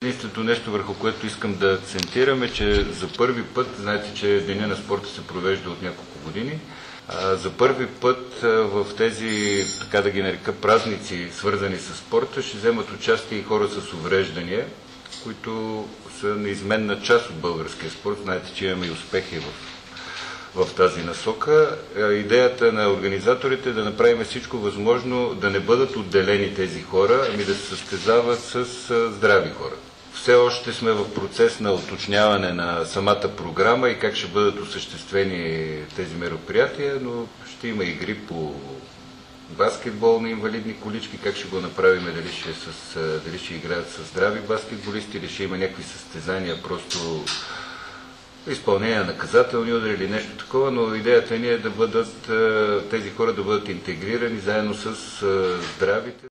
единственото нещо, върху което искам да акцентирам, е, че за първи път, знаете, че Деня на спорта се провежда от няколко години, за първи път в тези, така да ги нарека, празници, свързани с спорта, ще вземат участие и хора с увреждания, които са неизменна част от българския спорт. Знаете, че имаме и успехи в тази насока. Идеята на организаторите е да направим всичко възможно да не бъдат отделени тези хора, ами да се състезават с здрави хора. Все още сме в процес на уточняване на самата програма и как ще бъдат осъществени тези мероприятия, но ще има игри по баскетбол на инвалидни колички, как ще го направим, дали ще играят с здрави баскетболисти, или ще има някакви състезания, просто изпълнение на наказателни удари или нещо такова, но идеята ни е тези хора да бъдат интегрирани заедно с здравите.